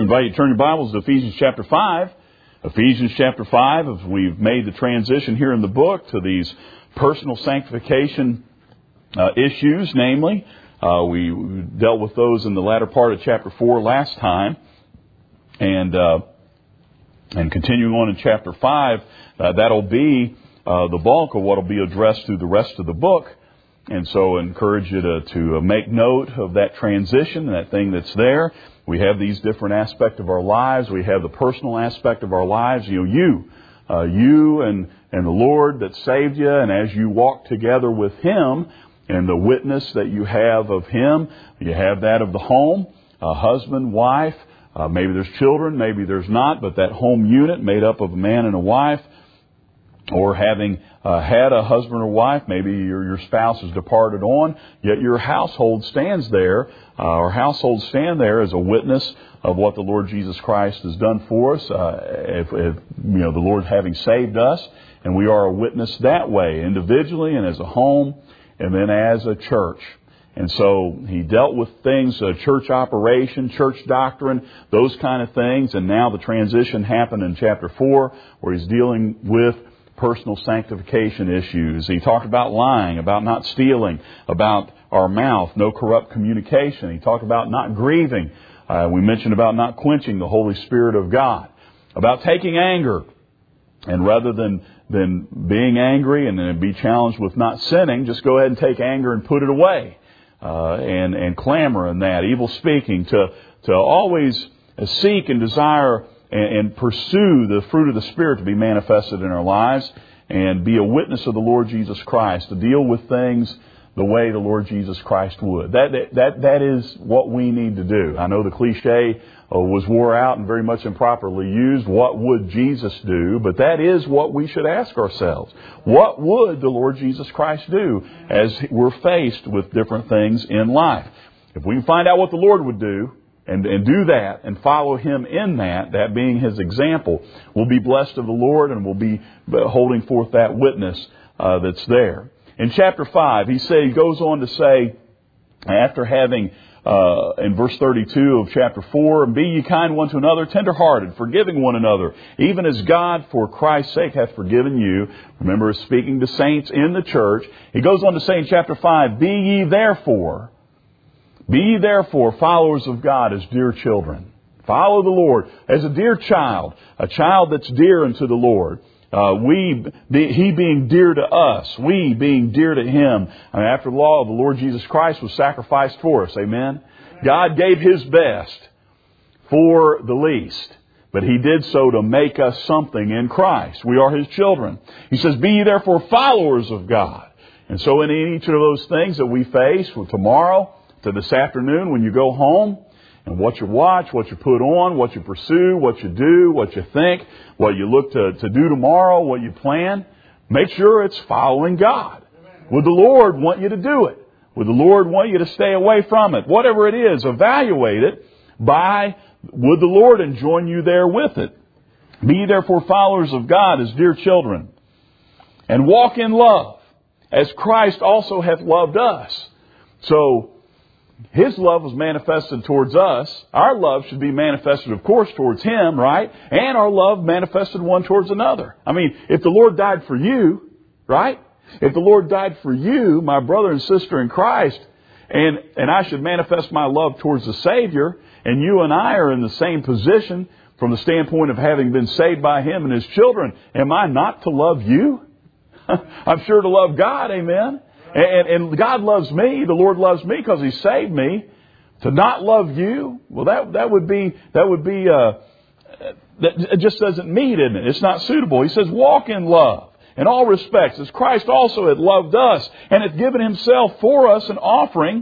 invite you to turn your Bibles to Ephesians chapter 5. Ephesians chapter 5, as we've made the transition here in the book to these personal sanctification issues, namely. We dealt with those in the latter part of chapter 4 last time. And continuing on in chapter 5, that'll be the bulk of what will be addressed through the rest of the book. And so I encourage you to make note of that transition, that thing that's there. We have these different aspects of our lives. We have the personal aspect of our lives. You and the Lord that saved you. And as you walk together with Him and the witness that you have of Him, you have that of the home, husband, wife. Maybe there's children, maybe there's not. But that home unit made up of a man and a wife. Or having had a husband or wife, maybe your spouse has departed on, yet your household stands there. Our households stand there as a witness of what the Lord Jesus Christ has done for us. If the Lord having saved us, and we are a witness that way, individually and as a home, and then as a church. And so he dealt with things, church operation, church doctrine, those kind of things. And now the transition happened in chapter 4, where he's dealing with personal sanctification issues. He talked about lying, about not stealing, about our mouth, no corrupt communication. He talked about not grieving. We mentioned about not quenching the Holy Spirit of God, about taking anger. And rather than being angry and then be challenged with not sinning, just go ahead and take anger and put it away. And clamor and that, evil speaking, to always seek and desire and pursue the fruit of the Spirit to be manifested in our lives, and be a witness of the Lord Jesus Christ, to deal with things the way the Lord Jesus Christ would. That is what we need to do. I know the cliche was wore out and very much improperly used. What would Jesus do? But that is what we should ask ourselves. What would the Lord Jesus Christ do as we're faced with different things in life? If we can find out what the Lord would do, and do that and follow Him in that being His example, we'll be blessed of the Lord, and we'll be holding forth that witness that's there. In chapter 5, he goes on to say, after having, in verse 32 of chapter 4, "And be ye kind one to another, tender-hearted, forgiving one another, even as God for Christ's sake hath forgiven you." Remember, speaking to saints in the church. He goes on to say in chapter 5, "Be ye therefore followers of God as dear children." Follow the Lord as a dear child, a child that's dear unto the Lord. He being dear to us, we being dear to Him. And after the law, the Lord Jesus Christ was sacrificed for us. Amen? God gave His best for the least. But He did so to make us something in Christ. We are His children. He says, "Be ye therefore followers of God." And so in each of those things that we face, tomorrow, to this afternoon when you go home, and what you watch, what you put on, what you pursue, what you do, what you think, what you look to do tomorrow, what you plan, make sure it's following God. Would the Lord want you to do it? Would the Lord want you to stay away from it? Whatever it is, evaluate it by, would the Lord enjoin you there with it? "Be ye therefore followers of God as dear children, and walk in love, as Christ also hath loved us." So, His love was manifested towards us. Our love should be manifested, of course, towards Him, right? And our love manifested one towards another. I mean, if the Lord died for you, right? If the Lord died for you, my brother and sister in Christ, and I should manifest my love towards the Savior, and you and I are in the same position from the standpoint of having been saved by Him and His children, am I not to love you? I'm sure to love God, amen? And God loves me. The Lord loves me because He saved me. To not love you, well, that would be that it just doesn't meet, isn't it? It's not suitable. He says, "Walk in love in all respects, as Christ also had loved us, and hath given Himself for us an offering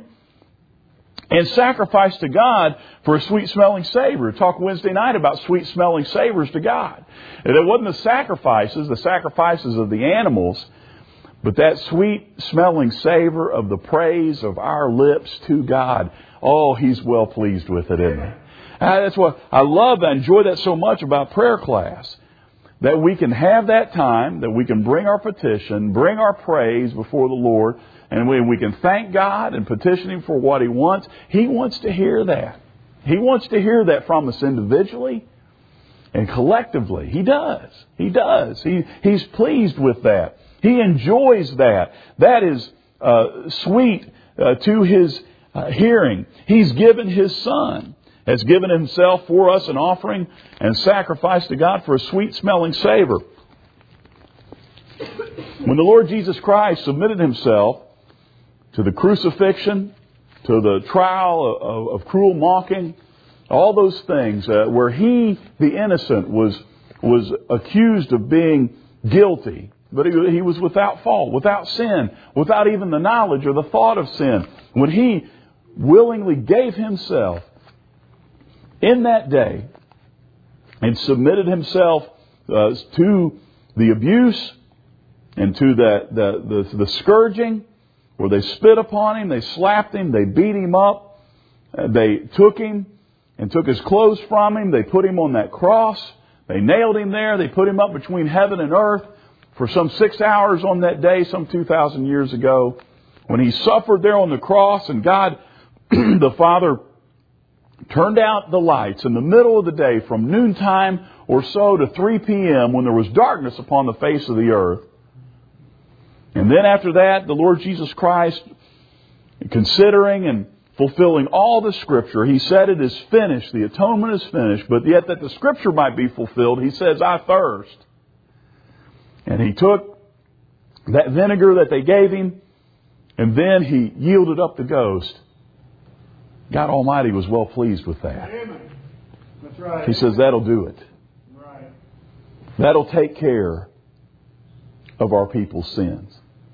and sacrifice to God for a sweet-smelling savor." Talk Wednesday night about sweet-smelling savors to God. And it wasn't the sacrifices of the animals, but that sweet-smelling savor of the praise of our lips to God. Oh, He's well pleased with it, isn't He? That's what I love. I enjoy that so much about prayer class. That we can have that time, that we can bring our petition, bring our praise before the Lord, and we can thank God and petition Him for what He wants. He wants to hear that. He wants to hear that from us individually and collectively. He does. He does. He's pleased with that. He enjoys that. That is sweet to His hearing. He's given His Son, has given Himself for us an offering and sacrifice to God for a sweet-smelling savor. When the Lord Jesus Christ submitted Himself to the crucifixion, to the trial of cruel mocking, all those things where He, the innocent, was accused of being guilty, but He was without fault, without sin, without even the knowledge or the thought of sin. When He willingly gave Himself in that day and submitted Himself to the abuse and to the scourging, where they spit upon Him, they slapped Him, they beat Him up, they took Him and took His clothes from Him, they put Him on that cross, they nailed Him there, they put Him up between heaven and earth for some 6 hours on that day, some 2,000 years ago, when He suffered there on the cross, and God, the Father, turned out the lights in the middle of the day from noontime or so to 3 p.m. when there was darkness upon the face of the earth. And then after that, the Lord Jesus Christ, considering and fulfilling all the Scripture, He said it is finished, the atonement is finished, but yet that the Scripture might be fulfilled, He says, I thirst. And He took that vinegar that they gave Him, and then He yielded up the ghost. God Almighty was well pleased with that. Amen. That's right. He says, that'll do it. Right. That'll take care of our people's sins.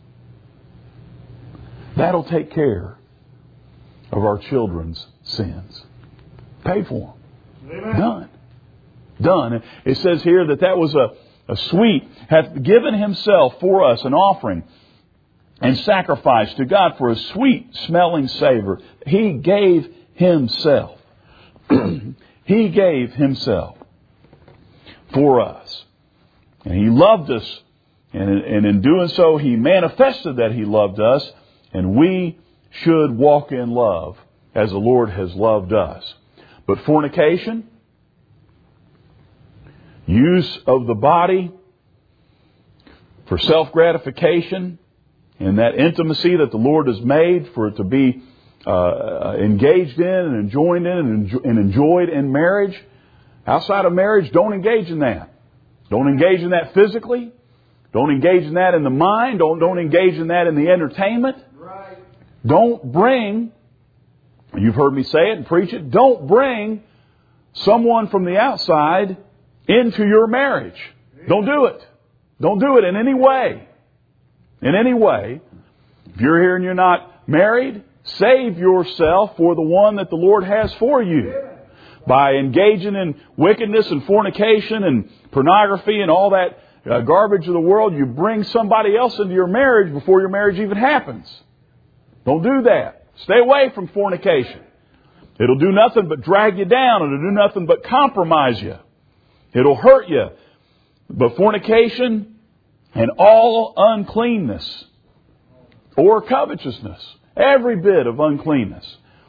That'll take care of our children's sins. Paid for them. Amen. Done. Done. It says here that was a sweet, hath given Himself for us an offering and sacrifice to God for a sweet smelling savor. He gave Himself. He gave Himself for us. And He loved us. And in doing so, He manifested that He loved us. And we should walk in love as the Lord has loved us. But fornication, use of the body for self-gratification, and that intimacy that the Lord has made for it to be engaged in and joined in and enjoyed in marriage. Outside of marriage, don't engage in that. Don't engage in that physically. Don't engage in that in the mind. Don't engage in that in the entertainment. Right. Don't bring, you've heard me say it and preach it, don't bring someone from the outside into your marriage. Don't do it. Don't do it in any way. In any way. If you're here and you're not married, save yourself for the one that the Lord has for you. By engaging in wickedness and fornication and pornography and all that garbage of the world, you bring somebody else into your marriage before your marriage even happens. Don't do that. Stay away from fornication. It'll do nothing but drag you down. It'll do nothing but compromise you. It'll hurt you. But fornication and all uncleanness or covetousness, every bit of uncleanness,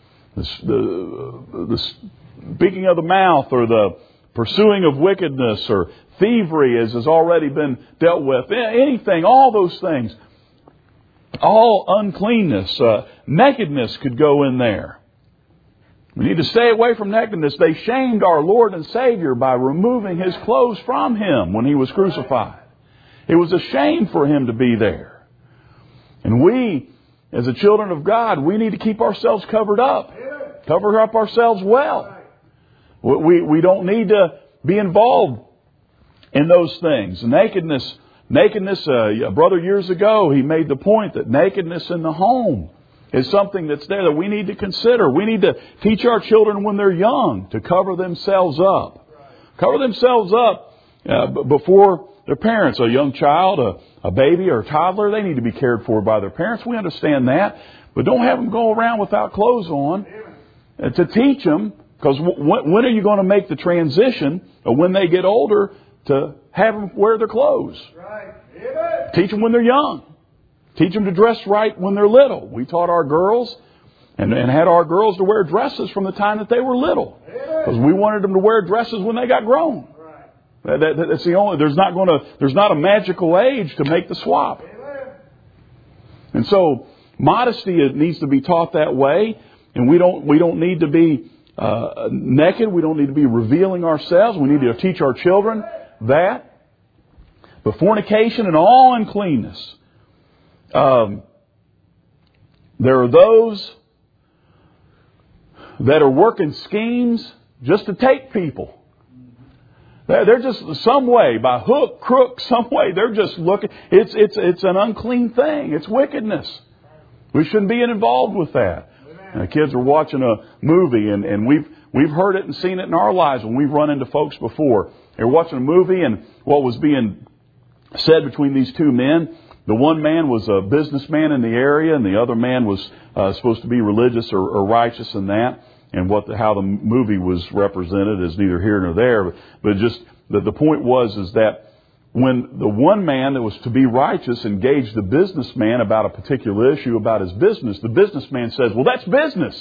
the speaking of the mouth or the pursuing of wickedness or thievery, as has already been dealt with, anything, all those things, all uncleanness, nakedness could go in there. We need to stay away from nakedness. They shamed our Lord and Savior by removing His clothes from Him when He was crucified. It was a shame for Him to be there. And we, as the children of God, we need to keep ourselves covered up. Cover up ourselves well. We don't need to be involved in those things. Nakedness, a brother years ago, he made the point that nakedness in the home is something that's there that we need to consider. We need to teach our children when they're young to cover themselves up. Cover themselves up before their parents. A young child, a baby or a toddler, they need to be cared for by their parents. We understand that. But don't have them go around without clothes on. To teach them, because when are you going to make the transition of when they get older to have them wear their clothes? Right. Amen. Teach them when they're young. Teach them to dress right when they're little. We taught our girls And had our girls to wear dresses from the time that they were little. Because we wanted them to wear dresses when they got grown. That's the only, there's not a magical age to make the swap. And so modesty needs to be taught that way. And we don't need to be naked. We don't need to be revealing ourselves. We need to teach our children that. But fornication and all uncleanness. There are those that are working schemes just to take people. They're just some way, by hook, crook, some way, they're just looking. It's an unclean thing. It's wickedness. We shouldn't be involved with that. The kids are watching a movie, and we've heard it and seen it in our lives when we've run into folks before. They're watching a movie, and what was being said between these two men, the one man was a businessman in the area, and the other man was supposed to be religious or righteous in that. And how the movie was represented is neither here nor there. But just the point is that when the one man that was to be righteous engaged the businessman about a particular issue about his business, the businessman says, well, that's business.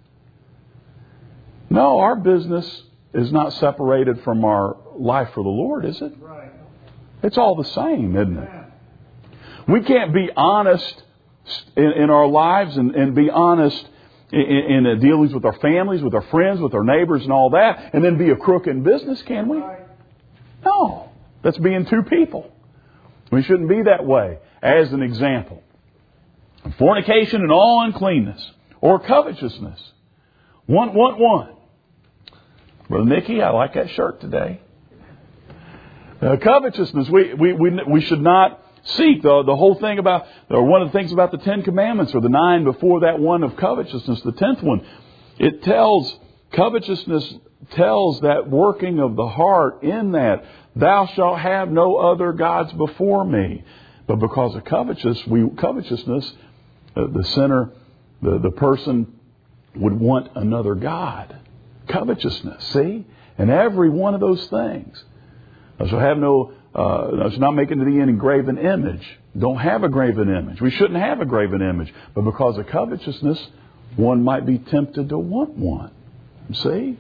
No, our business is not separated from our life for the Lord, is it? Right. It's all the same, isn't it? We can't be honest in our lives and be honest in dealings with our families, with our friends, with our neighbors and all that, and then be a crook in business, can we? No. That's being two people. We shouldn't be that way. As an example, fornication and all uncleanness, or covetousness. One. Brother Mickey, I like that shirt today. Covetousness, we should not seek. The whole thing about, or one of the things about the 10 Commandments, or the 9 before that one of covetousness, the 10th one, covetousness tells that working of the heart in that, thou shalt have no other gods before me. But because of covetousness, the sinner, the person would want another god. Covetousness, see? And every one of those things. Thou shalt have thou shalt not make unto thee any graven image. Don't have a graven image. We shouldn't have a graven image. But because of covetousness, one might be tempted to want one. See?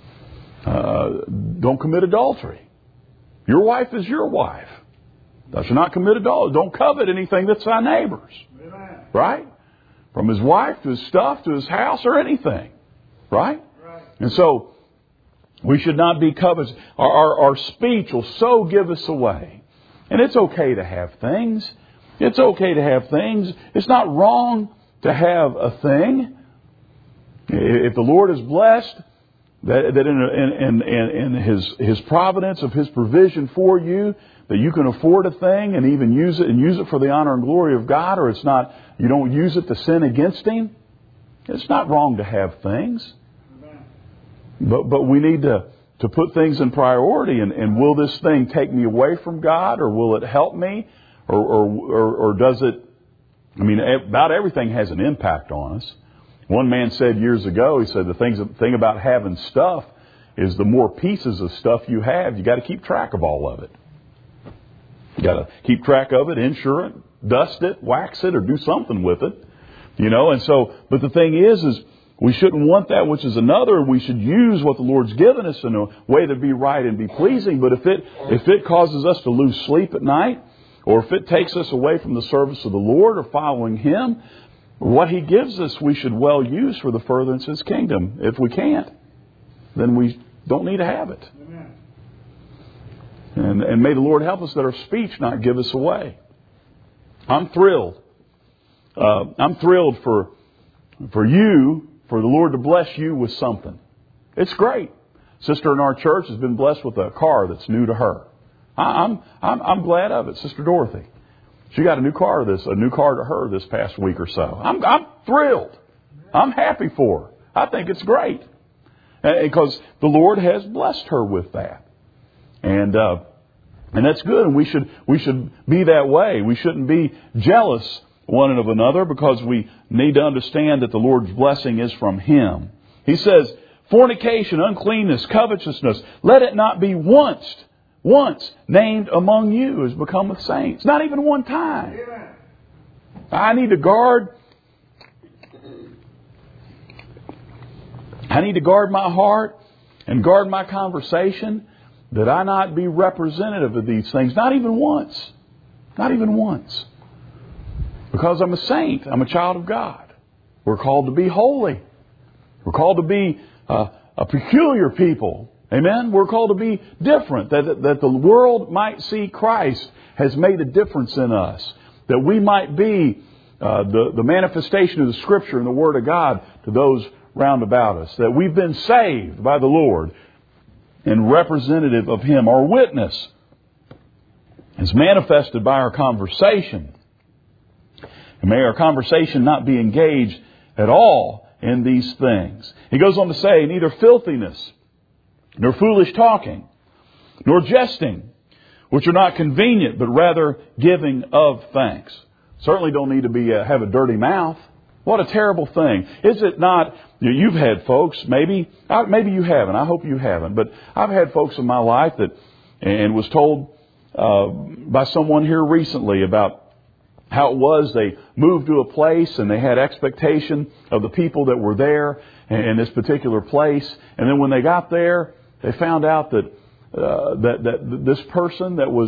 Don't commit adultery. Your wife is your wife. Thou shalt not commit adultery. Don't covet anything that's thy neighbor's. Amen. Right? From his wife to his stuff to his house or anything. Right? And so, we should not be covetous. Our speech will so give us away. And it's okay to have things. It's okay to have things. It's not wrong to have a thing. If the Lord is blessed, that in His providence of His provision for you, that you can afford a thing and even use it for the honor and glory of God, or you don't use it to sin against Him. It's not wrong to have things. But we need to put things in priority, and will this thing take me away from God, or will it help me, or does it? I mean, about everything has an impact on us. One man said years ago, he said the thing about having stuff is the more pieces of stuff you have, you got to keep track of all of it. You got to keep track of it, insure it, dust it, wax it, or do something with it. And so, but the thing is we shouldn't want that which is another. We should use what the Lord's given us in a way to be right and be pleasing. But if it causes us to lose sleep at night, or if it takes us away from the service of the Lord or following Him, what He gives us we should well use for the furtherance of His kingdom. If we can't, then we don't need to have it. And may the Lord help us that our speech not give us away. I'm thrilled. I'm thrilled for you, for the Lord to bless you with something. It's great. Sister in our church has been blessed with a car that's new to her. I'm glad of it. Sister Dorothy, she got a new car to her this past week or so. I'm thrilled. I'm happy for her. I think it's great because the Lord has blessed her with that, and that's good. And we should be that way. We shouldn't be jealous one of another, because we need to understand that the Lord's blessing is from Him. He says, fornication, uncleanness, covetousness, let it not be once named among you as becometh saints. Not even one time. I need to guard I need to guard my heart and guard my conversation, that I not be representative of these things. Not even once. Not even once. Because I'm a saint. I'm a child of God. We're called to be holy. We're called to be a peculiar people. Amen? We're called to be different. That the world might see Christ has made a difference in us. That we might be the manifestation of the Scripture and the Word of God to those round about us. That we've been saved by the Lord and representative of Him. Our witness is manifested by our conversation. And may our conversation not be engaged at all in these things. He goes on to say, neither filthiness, nor foolish talking, nor jesting, which are not convenient, but rather giving of thanks. Certainly don't need to have a dirty mouth. What a terrible thing. Is it not? You've had folks, maybe you haven't. I hope you haven't. But I've had folks in my life and was told by someone here recently about how it was they moved to a place and they had expectation of the people that were there in this particular place. And then when they got there, they found out that this person that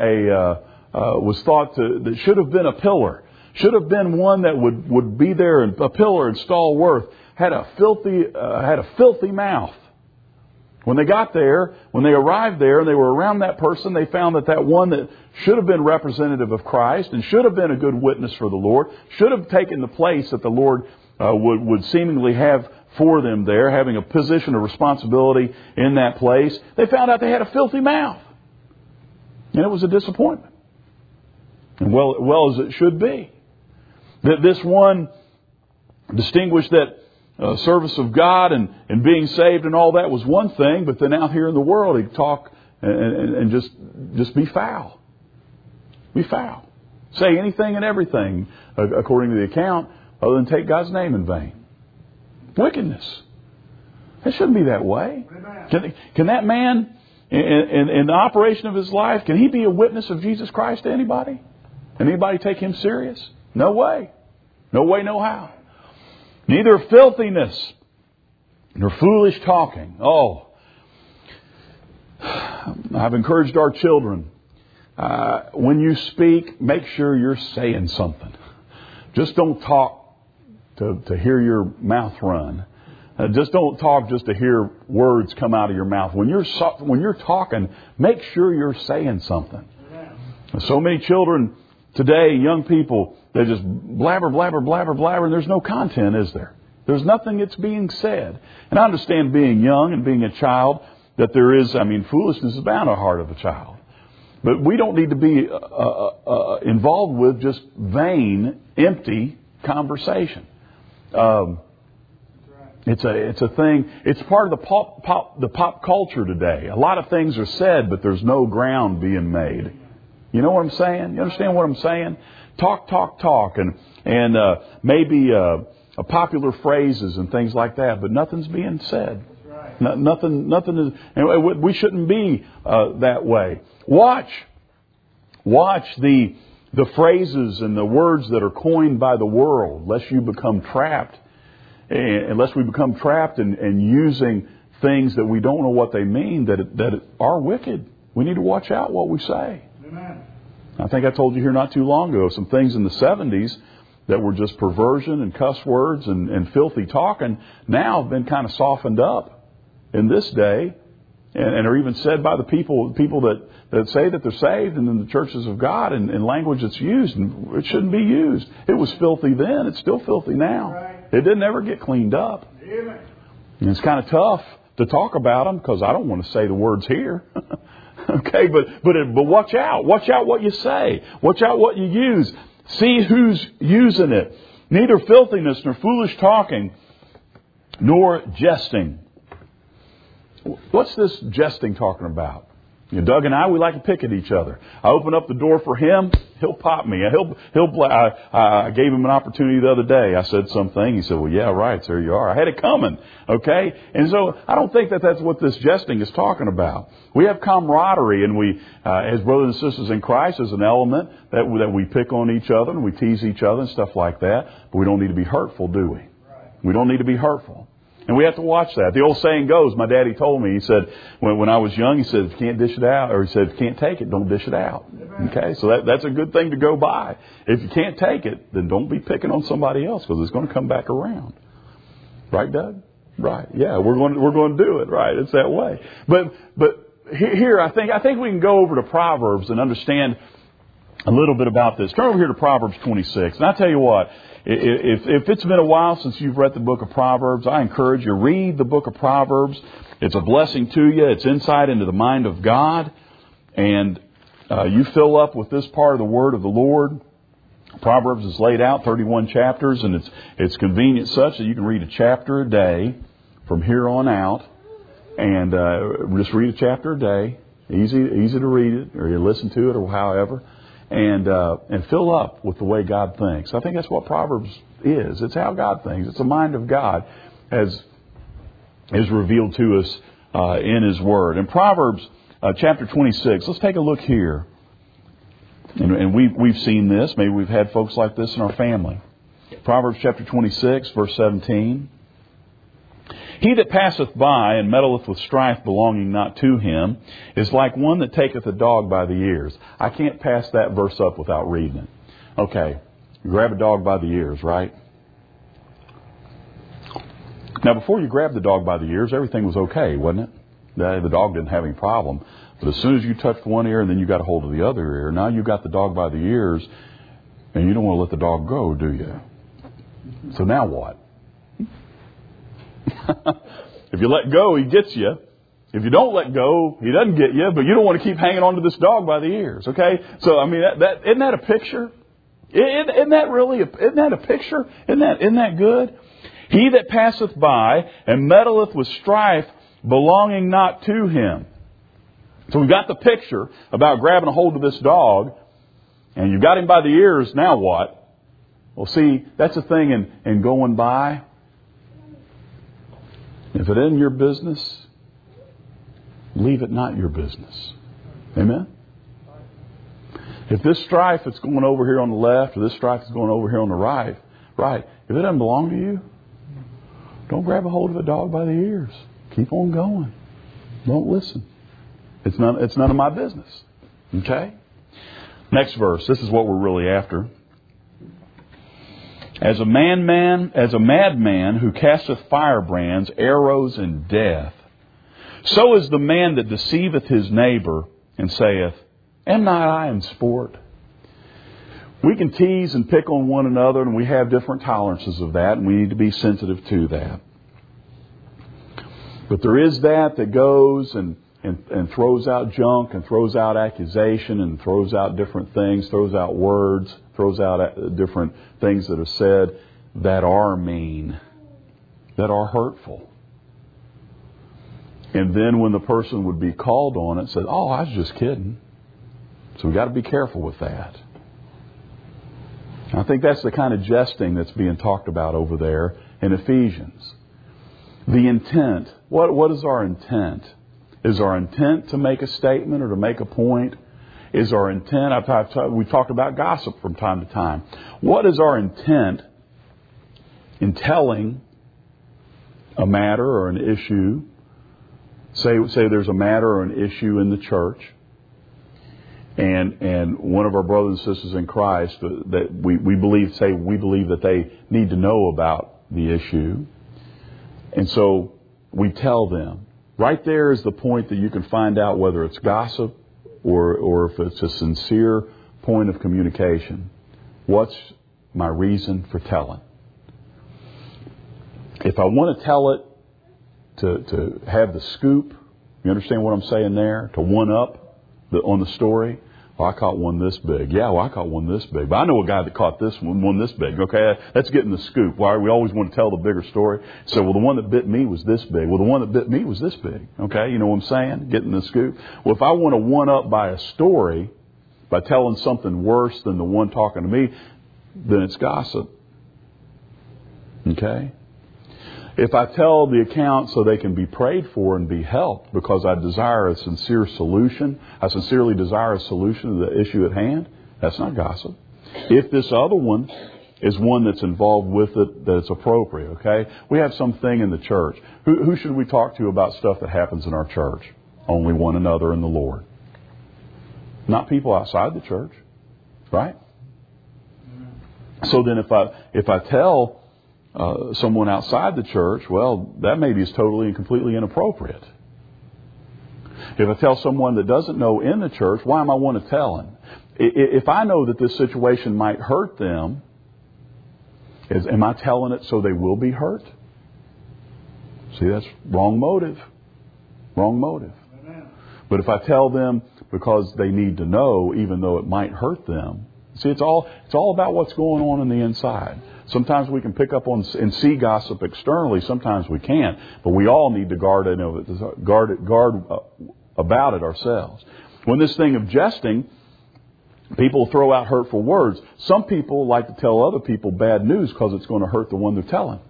was thought that should have been a pillar, should have been one that would be there, a pillar and stalwart, had a filthy mouth. When they got there, when they arrived there and they were around that person, they found that one that should have been representative of Christ and should have been a good witness for the Lord, should have taken the place that the Lord would seemingly have for them there, having a position of responsibility in that place. They found out they had a filthy mouth. And it was a disappointment. And well as it should be. That this one distinguished that service of God and being saved and all that was one thing, but then out here in the world he'd talk and just be foul. Be foul. Say anything and everything, according to the account, other than take God's name in vain. Wickedness. It shouldn't be that way. Can that man, in the operation of his life, can he be a witness of Jesus Christ to anybody? Can anybody take him serious? No way. No way, no how. Neither filthiness nor foolish talking. Oh, I've encouraged our children. When you speak, make sure you're saying something. Just don't talk to hear your mouth run. Just don't talk just to hear words come out of your mouth. When you're talking, make sure you're saying something. So many children today, young people, they just blabber, blabber, blabber, blabber, and there's no content, is there? There's nothing that's being said. And I understand being young and being a child that there is, foolishness is bound in the heart of a child. But we don't need to be involved with just vain, empty conversation. It's a thing. It's part of the pop culture today. A lot of things are said, but there's no ground being made. You know what I'm saying? You understand what I'm saying? Talk, and maybe popular phrases and things like that, but nothing's being said. Right. Nothing is. And we shouldn't be that way. Watch the phrases and the words that are coined by the world, lest we become trapped in using things that we don't know what they mean, that are wicked. We need to watch out what we say. Amen. I think I told you here not too long ago some things in the 70s that were just perversion and cuss words and filthy talking now have been kind of softened up in this day and are even said by the people that say that they're saved and in the churches of God in language that's used. And it shouldn't be used. It was filthy then. It's still filthy now. Right. It didn't ever get cleaned up. Amen. And it's kind of tough to talk about them because I don't want to say the words here. Okay, but watch out. Watch out what you say. Watch out what you use. See who's using it. Neither filthiness nor foolish talking nor jesting. What's this jesting talking about? Doug and I, we like to pick at each other. I open up the door for him, he'll pop me. I gave him an opportunity the other day. I said something. He said, well, yeah, right. So there you are. I had it coming. Okay. And so I don't think that's what this jesting is talking about. We have camaraderie, and we, as brothers and sisters in Christ, as an element that we pick on each other and we tease each other and stuff like that. But we don't need to be hurtful, do we? We don't need to be hurtful. And we have to watch that. The old saying goes, my daddy told me, he said, when I was young, he said, if you can't dish it out, or he said, if you can't take it, don't dish it out. Okay, so that's a good thing to go by. If you can't take it, then don't be picking on somebody else, because it's going to come back around. Right, Doug? Right. Yeah, we're going to do it. Right. It's that way. But here, I think we can go over to Proverbs and understand a little bit about this. Turn over here to Proverbs 26. And I tell you what, if it's been a while since you've read the book of Proverbs, I encourage you, read the book of Proverbs. It's a blessing to you. It's insight into the mind of God. And you fill up with this part of the word of the Lord. Proverbs is laid out, 31 chapters, and it's convenient such that you can read a chapter a day from here on out. And just read a chapter a day. Easy to read it, or you listen to it, or however. And fill up with the way God thinks. I think that's what Proverbs is. It's how God thinks. It's the mind of God as is revealed to us in His Word. In Proverbs chapter 26, let's take a look here. And we've seen this. Maybe we've had folks like this in our family. Proverbs chapter 26, verse 17. He that passeth by and meddleth with strife belonging not to him is like one that taketh a dog by the ears. I can't pass that verse up without reading it. Okay, you grab a dog by the ears, right? Now, before you grabbed the dog by the ears, everything was okay, wasn't it? The dog didn't have any problem. But as soon as you touched one ear and then you got a hold of the other ear, now you got the dog by the ears and you don't want to let the dog go, do you? So now what? If you let go, he gets you. If you don't let go, he doesn't get you, but you don't want to keep hanging on to this dog by the ears, okay? So, I mean, that isn't that a picture? Isn't that a picture? Isn't that good? He that passeth by and meddleth with strife belonging not to him. So we've got the picture about grabbing a hold of this dog, and you've got him by the ears, now what? Well, see, that's the thing in going by. If it isn't your business, leave it not your business. Amen? If this strife that's going over here on the left or this strife that's going over here on the right, if it doesn't belong to you, don't grab a hold of a dog by the ears. Keep on going. Don't listen. It's none of my business. Okay? Next verse. This is what we're really after. As a madman who casteth firebrands, arrows, and death, so is the man that deceiveth his neighbor and saith, Am not I in sport? We can tease and pick on one another, and we have different tolerances of that, and we need to be sensitive to that. But there is that goes and throws out junk and throws out accusation and throws out different things, throws out words, throws out different things that are said that are mean, that are hurtful. And then when the person would be called on it, said, oh, I was just kidding. So we've got to be careful with that. I think that's the kind of jesting that's being talked about over there in Ephesians. The intent. What is our intent? Is our intent to make a statement or to make a point? Is our intent, we've talked about gossip from time to time. What is our intent in telling a matter or an issue? Say there's a matter or an issue in the church, and one of our brothers and sisters in Christ that we believe that they need to know about the issue, and so we tell them. Right there is the point that you can find out whether it's gossip or if it's a sincere point of communication. What's my reason for telling? If I want to tell it to have the scoop, you understand what I'm saying there? To one up on the story. Well, I caught one this big. Yeah, well, I caught one this big. But I know a guy that caught this one this big. Okay, that's getting the scoop. Why? We always want to tell the bigger story. So, well, the one that bit me was this big. Well, the one that bit me was this big. Okay, you know what I'm saying? Getting the scoop. Well, if I want to one up by a story, by telling something worse than the one talking to me, then it's gossip. Okay? If I tell the account so they can be prayed for and be helped because I desire a sincere solution, I sincerely desire a solution to the issue at hand, that's not gossip. If this other one is one that's involved with it, that's appropriate, okay? We have something in the church. Who should we talk to about stuff that happens in our church? Only one another and the Lord. Not people outside the church, right? So then if I tell someone outside the church, well, that maybe is totally and completely inappropriate. If I tell someone that doesn't know in the church, why am I want to tell him? If I know that this situation might hurt them, am I telling it so they will be hurt? See, that's wrong motive. Wrong motive. Amen. But if I tell them because they need to know, even though it might hurt them, see, it's all about what's going on the inside. Sometimes we can pick up on and see gossip externally. Sometimes we can't. But we all need to guard about it ourselves. When this thing of jesting, people throw out hurtful words. Some people like to tell other people bad news because it's going to hurt the one they're telling.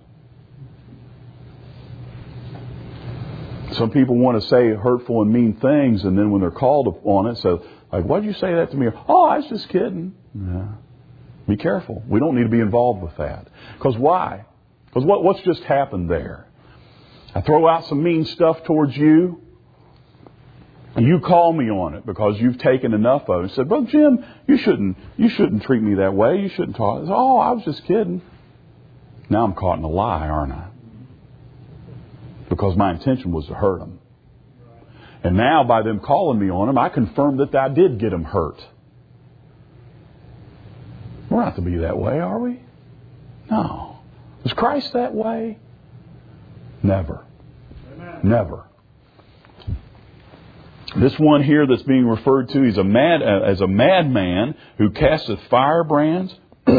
Some people want to say hurtful and mean things, and then when they're called upon it, so like, why did you say that to me? Oh, I was just kidding. Yeah. Be careful. We don't need to be involved with that. Because why? Because what's just happened there? I throw out some mean stuff towards you, and you call me on it because you've taken enough of it. And said, Brother Jim, you shouldn't treat me that way. You shouldn't talk. Said, oh, I was just kidding. Now I'm caught in a lie, aren't I? Because my intention was to hurt them. And now by them calling me on them, I confirm that I did get them hurt. We're not to be that way, are we? No. Was Christ that way? Never. Amen. Never. This one here that's being referred to, he's as a madman who casteth firebrands.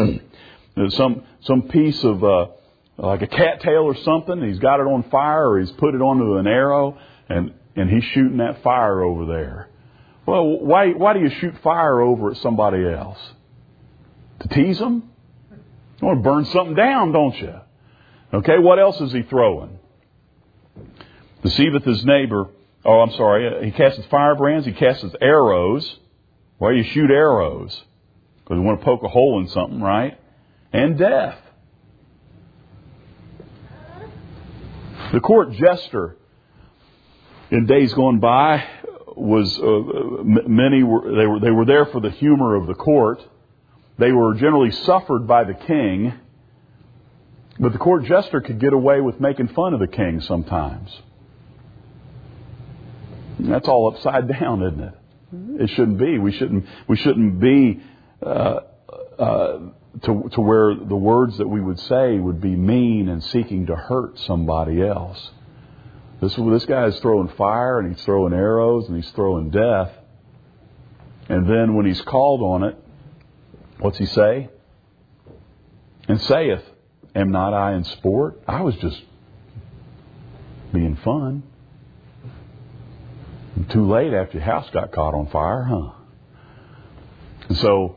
some piece of like a cattail or something. He's got it on fire, or he's put it onto an arrow, and he's shooting that fire over there. Well, why do you shoot fire over at somebody else? To tease them? You want to burn something down, don't you? Okay, what else is he throwing? Deceiveth his neighbor. Oh, I'm sorry. He casteth firebrands. He casteth arrows. Why do you shoot arrows? Because you want to poke a hole in something, right? And death. The court jester in days gone by was many were they were there for the humor of the court. They were generally suffered by the king, but the court jester could get away with making fun of the king sometimes. And that's all upside down, isn't it? It shouldn't be. We shouldn't be to where the words that we would say would be mean and seeking to hurt somebody else. This guy is throwing fire, and he's throwing arrows, and he's throwing death. And then when he's called on it, what's he say? And saith, am not I in sport? I was just being fun. And too late after your house got caught on fire, huh? And so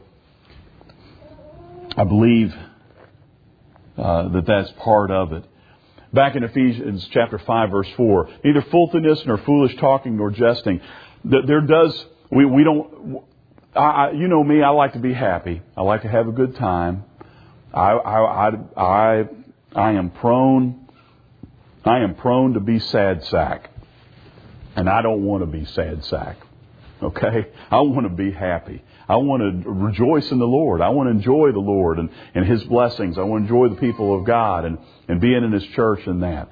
I believe that that's part of it. Back in Ephesians chapter 5, verse 4, neither filthiness nor foolish talking nor jesting. There does, we don't, you know me, I like to be happy. I like to have a good time. I am prone to be sad sack. And I don't want to be sad sack. Okay? I want to be happy. I want to rejoice in the Lord. I want to enjoy the Lord and His blessings. I want to enjoy the people of God and being in His church and that.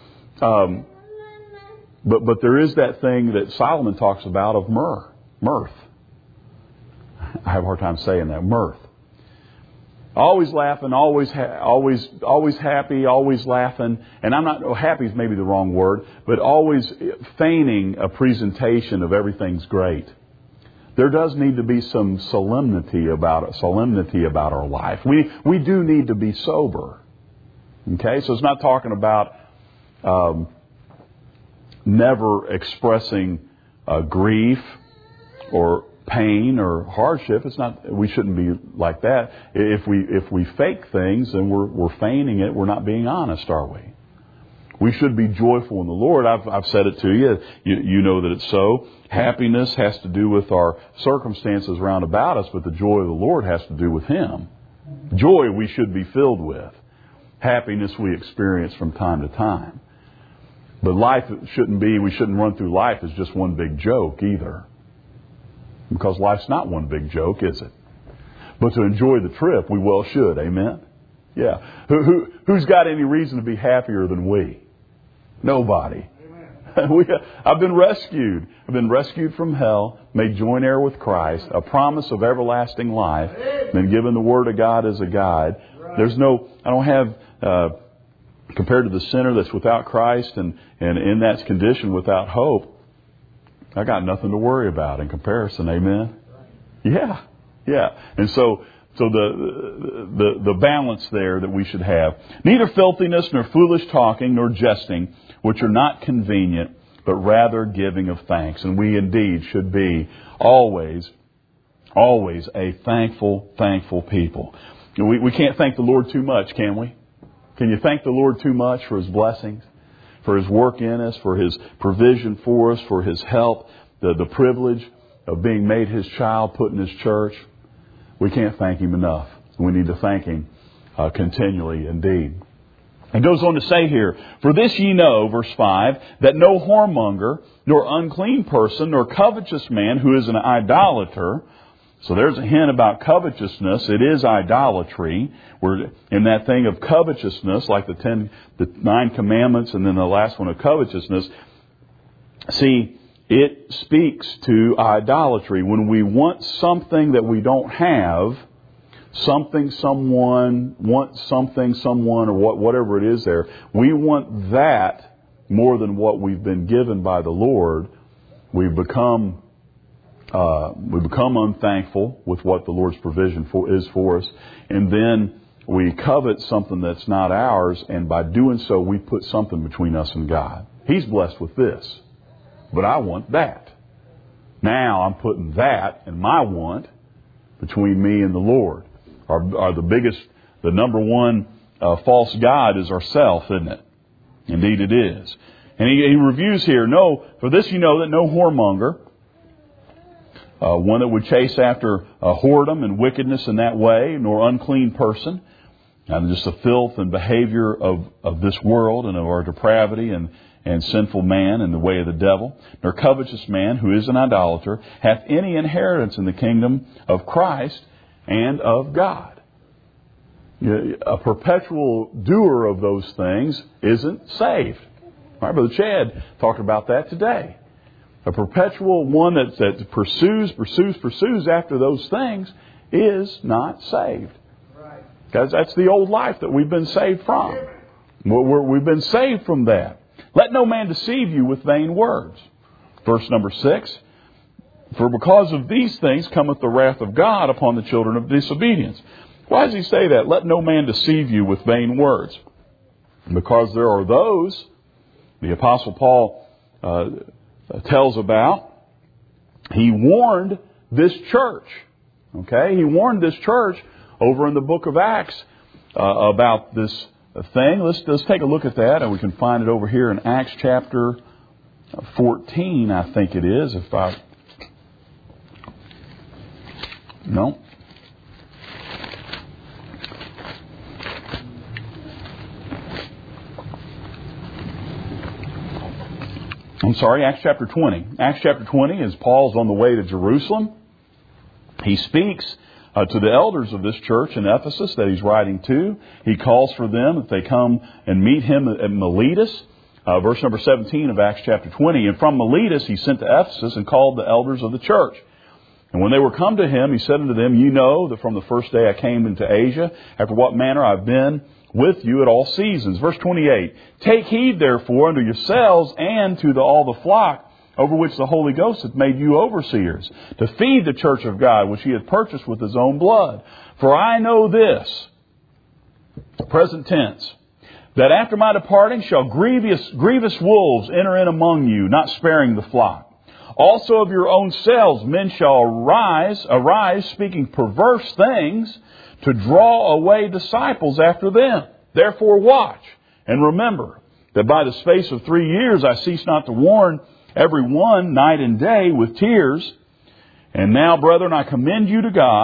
But there is that thing that Solomon talks about of mirth. I have a hard time saying that. Mirth. Always laughing, always happy, always laughing. And I'm not, happy is maybe the wrong word, but always feigning a presentation of everything's great. There does need to be some solemnity about our life. We do need to be sober. Okay, so it's not talking about never expressing grief or pain or hardship. It's not. We shouldn't be like that. If we fake things and we're feigning it, we're not being honest, are we? We should be joyful in the Lord. I've said it to you. You know that it's so. Happiness has to do with our circumstances round about us, but the joy of the Lord has to do with Him. Joy we should be filled with. Happiness we experience from time to time. But life we shouldn't run through life as just one big joke either. Because life's not one big joke, is it? But to enjoy the trip, we well should. Amen? Yeah. Who's got any reason to be happier than we? Nobody. I've been rescued. I've been rescued from hell, made joint heir with Christ, a promise of everlasting life, been given the Word of God as a guide. I don't have, compared to the sinner that's without Christ and in that condition without hope, I got nothing to worry about in comparison. Amen? Yeah. And so the balance there that we should have. Neither filthiness, nor foolish talking, nor jesting, which are not convenient, but rather giving of thanks. And we indeed should be always a thankful people. We can't thank the Lord too much, can we? Can you thank the Lord too much for His blessings, for His work in us, for His provision for us, for His help, the privilege of being made His child, put in His church? We can't thank Him enough. We need to thank Him continually indeed. It goes on to say here, for this ye know, verse 5, that no whoremonger, nor unclean person, nor covetous man who is an idolater. So there's a hint about covetousness. It is idolatry. We're in that thing of covetousness, like the 9 commandments and then the last one of covetousness. See, it speaks to idolatry. When we want something that we don't have, something, someone, or whatever it is there, we want that more than what we've been given by the Lord. We become unthankful with what the Lord's provision is for us, and then we covet something that's not ours, and by doing so, we put something between us and God. He's blessed with this, but I want that. Now I'm putting that and my want between me and the Lord. The number one false god is ourself, isn't it? Indeed it is. And he reviews here, for this you know that no whoremonger, one that would chase after whoredom and wickedness in that way, nor unclean person, and just the filth and behavior of this world and of our depravity and sinful man and the way of the devil, nor covetous man who is an idolater, hath any inheritance in the kingdom of Christ and of God. A perpetual doer of those things isn't saved. All right, Brother Chad talked about that today. A perpetual one that pursues after those things is not saved. Because that's the old life that we've been saved from. We've been saved from that. Let no man deceive you with vain words. Verse number 6. For because of these things cometh the wrath of God upon the children of disobedience. Why does he say that? Let no man deceive you with vain words. Because there are those, the Apostle Paul tells about, he warned this church. Okay? He warned this church over in the book of Acts about this thing. Let's take a look at that, and we can find it over here in Acts chapter 14, I think it is. No. I'm sorry, Acts chapter 20. Acts chapter 20 is Paul's on the way to Jerusalem. He speaks to the elders of this church in Ephesus that he's writing to. He calls for them that they come and meet him at Miletus. Verse number 17 of Acts chapter 20. And from Miletus he sent to Ephesus and called the elders of the church. And when they were come to him, he said unto them, ye know that from the first day I came into Asia, after what manner I've been with you at all seasons. Verse 28, take heed therefore unto yourselves and to all the flock over which the Holy Ghost hath made you overseers, to feed the church of God, which he hath purchased with his own blood. For I know this, present tense, that after my departing shall grievous wolves enter in among you, not sparing the flock. Also of your own selves men shall arise, speaking perverse things, to draw away disciples after them. Therefore watch, and remember that by the space of 3 years I cease not to warn every one night and day with tears. And now, brethren, I commend you to God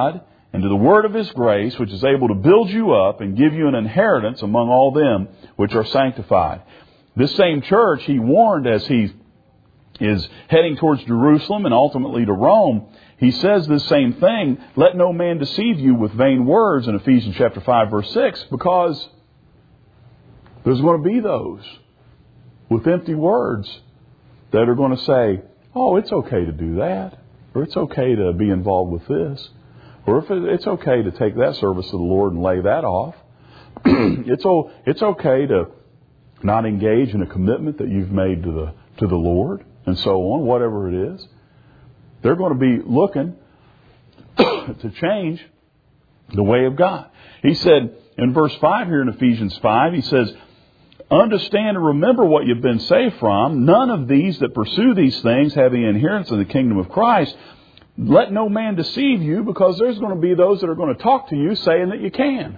and to the word of His grace, which is able to build you up and give you an inheritance among all them which are sanctified. This same church, He warned as He is heading towards Jerusalem and ultimately to Rome. He says this same thing, let no man deceive you with vain words in Ephesians chapter 5, verse 6, because there's going to be those with empty words that are going to say, oh, it's okay to do that, or it's okay to be involved with this, or if it's okay to take that service to the Lord and lay that off. It's okay to not engage in a commitment that you've made to the Lord, and so on, whatever it is. They're going to be looking to change the way of God. He said in verse 5 here in Ephesians 5, he says, understand and remember what you've been saved from. None of these that pursue these things have the inheritance in the kingdom of Christ. Let no man deceive you, because there's going to be those that are going to talk to you saying that you can.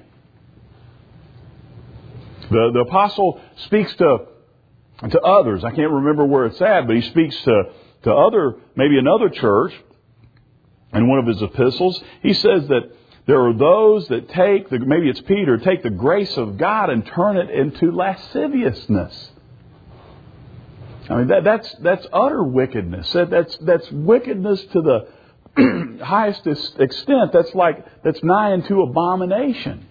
The apostle speaks to others. I can't remember where it's at, but he speaks to maybe another church in one of his epistles. He says that there are those that maybe it's Peter, take the grace of God and turn it into lasciviousness. I mean, that's utter wickedness. That's wickedness to the highest extent. That's nigh unto abomination.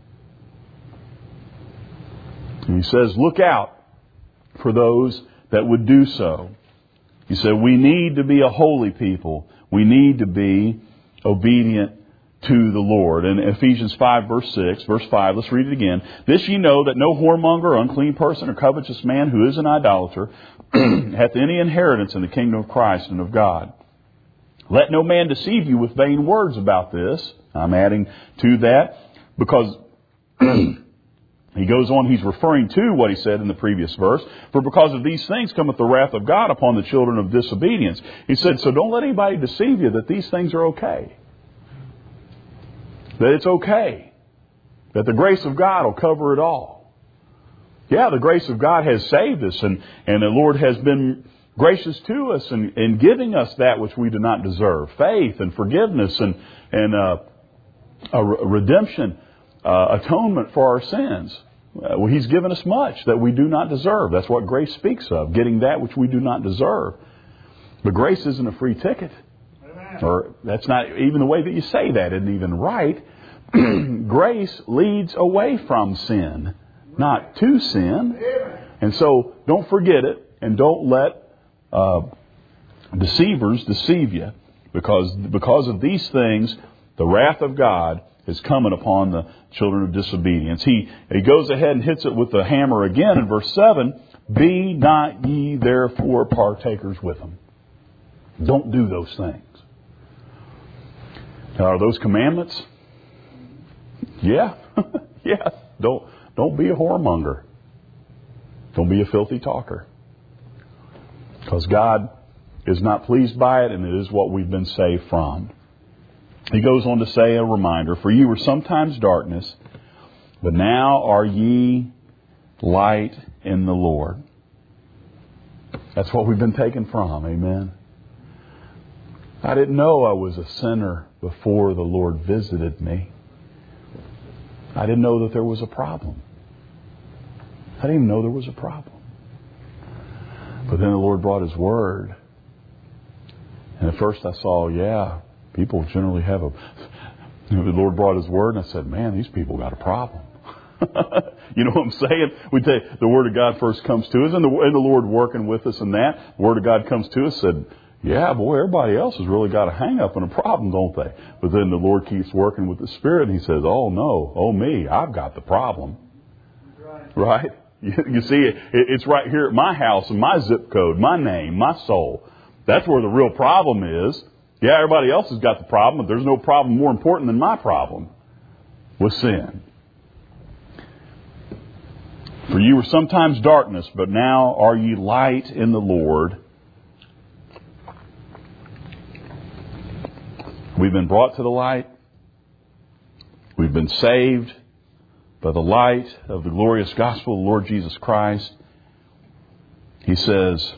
And he says, look out for those that would do so. He said, we need to be a holy people. We need to be obedient to the Lord. In Ephesians 5, verse 5, let's read it again. This ye know, that no whoremonger, unclean person, or covetous man who is an idolater hath any inheritance in the kingdom of Christ and of God. Let no man deceive you with vain words about this. I'm adding to that because he goes on, he's referring to what he said in the previous verse. For because of these things cometh the wrath of God upon the children of disobedience. He said, so don't let anybody deceive you that these things are okay. That it's okay. That the grace of God will cover it all. Yeah, the grace of God has saved us, and the Lord has been gracious to us in giving us that which we do not deserve. Faith and forgiveness and redemption. Atonement for our sins. He's given us much that we do not deserve. That's what grace speaks of, getting that which we do not deserve. But grace isn't a free ticket. Amen. Or that's not even the way that you say that isn't even right. Grace leads away from sin, not to sin. And so don't forget it, and don't let deceivers deceive you, because of these things, the wrath of God is coming upon the children of disobedience. He goes ahead and hits it with the hammer again in verse 7. Be not ye therefore partakers with them. Don't do those things. Are those commandments? Yeah. Yeah. Don't be a whoremonger. Don't be a filthy talker. Because God is not pleased by it, and it is what we've been saved from. He goes on to say a reminder, for ye were sometimes darkness, but now are ye light in the Lord. That's what we've been taken from. Amen. I didn't know I was a sinner before the Lord visited me. I didn't know that there was a problem. I didn't even know there was a problem. But then the Lord brought His Word. And at first I saw, people generally have the Lord brought His Word, and I said, man, these people got a problem. You know what I'm saying? The Word of God first comes to us, and the Lord working with us in that. The Word of God comes to us, said, yeah, boy, everybody else has really got a hang-up and a problem, don't they? But then the Lord keeps working with the Spirit, and He says, oh, no, oh, me, I've got the problem. Right? You see, it's right here at my house and my zip code, my name, my soul. That's where the real problem is. Yeah, everybody else has got the problem, but there's no problem more important than my problem with sin. For you were sometimes darkness, but now are ye light in the Lord. We've been brought to the light. We've been saved by the light of the glorious gospel of the Lord Jesus Christ. He says,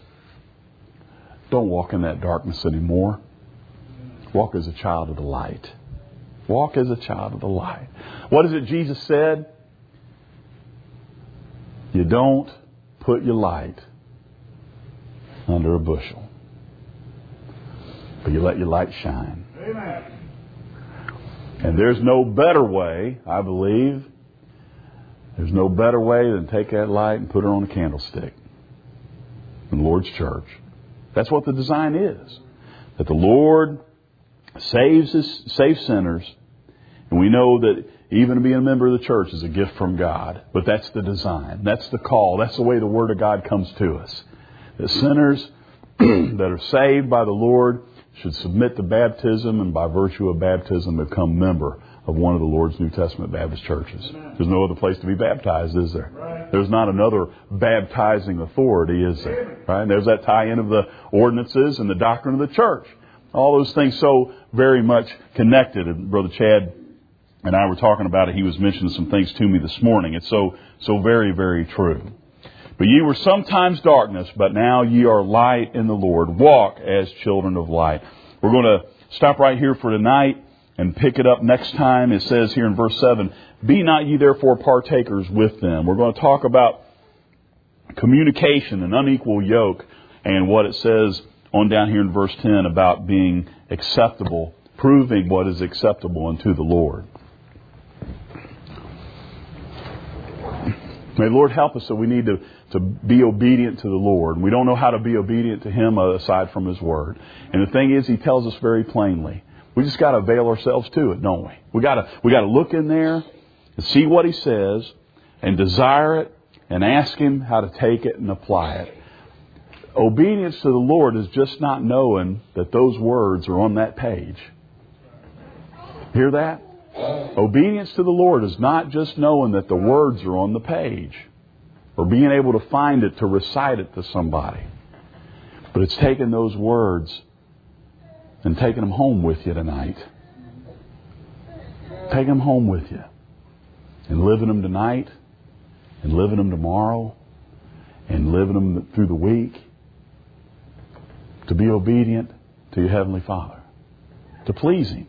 don't walk in that darkness anymore. Walk as a child of the light. Walk as a child of the light. What is it Jesus said? You don't put your light under a bushel, but you let your light shine. Amen. And there's no better way, I believe, there's no better way than take that light and put it on a candlestick in the Lord's church. That's what the design is. That the Lord saves sinners. And we know that even being a member of the church is a gift from God. But that's the design. That's the call. That's the way the Word of God comes to us. That sinners that are saved by the Lord should submit to baptism, and by virtue of baptism become member of one of the Lord's New Testament Baptist churches. Amen. There's no other place to be baptized, is there? Right. There's not another baptizing authority, is there? Right? And there's that tie-in of the ordinances and the doctrine of the church. All those things so very much connected. And Brother Chad and I were talking about it. He was mentioning some things to me this morning. It's so very, very true. But ye were sometimes darkness, but now ye are light in the Lord. Walk as children of light. We're going to stop right here for tonight and pick it up next time. It says here in verse 7, be not ye therefore partakers with them. We're going to talk about communication and unequal yoke, and what it says on down here in verse 10 about being acceptable, proving what is acceptable unto the Lord. May the Lord help us that we need to be obedient to the Lord. We don't know how to be obedient to Him aside from His Word. And the thing is, He tells us very plainly. We just got to avail ourselves to it, don't we? We got to look in there and see what He says and desire it and ask Him how to take it and apply it. Obedience to the Lord is just not knowing that those words are on that page. Hear that? Obedience to the Lord is not just knowing that the words are on the page or being able to find it to recite it to somebody. But it's taking those words and taking them home with you tonight. Taking them home with you. And living them tonight. And living them tomorrow. And living them through the week. To be obedient to your Heavenly Father. To please Him.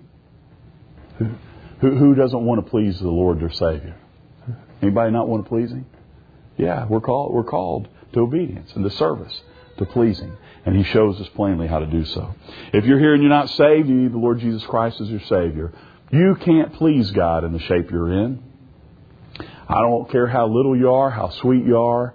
Who doesn't want to please the Lord their Savior? Anybody not want to please Him? Yeah, we're called to obedience and to service, to please Him. And He shows us plainly how to do so. If you're here and you're not saved, you need the Lord Jesus Christ as your Savior. You can't please God in the shape you're in. I don't care how little you are, how sweet you are.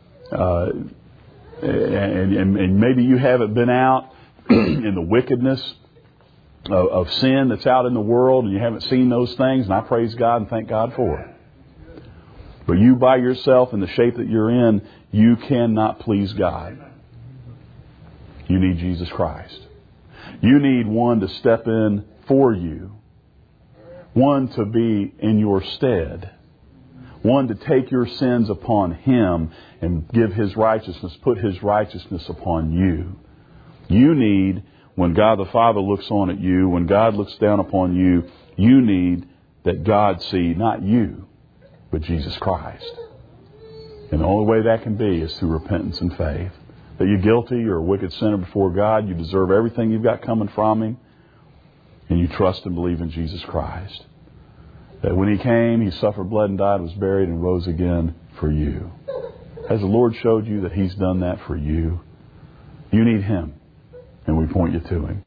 And maybe you haven't been out in the wickedness of sin that's out in the world, and you haven't seen those things, and I praise God and thank God for it. But you by yourself in the shape that you're in, you cannot please God. You need Jesus Christ. You need one to step in for you. One to be in your stead. One to take your sins upon Him and give His righteousness, put His righteousness upon you. You need, when God the Father looks on at you, when God looks down upon you, you need that God see not you, but Jesus Christ. And the only way that can be is through repentance and faith. That you're guilty, you're a wicked sinner before God, you deserve everything you've got coming from Him, and you trust and believe in Jesus Christ. That when He came, He suffered, bled, and died, was buried, and rose again for you. Has the Lord showed you that He's done that for you? You need Him, and we point you to Him.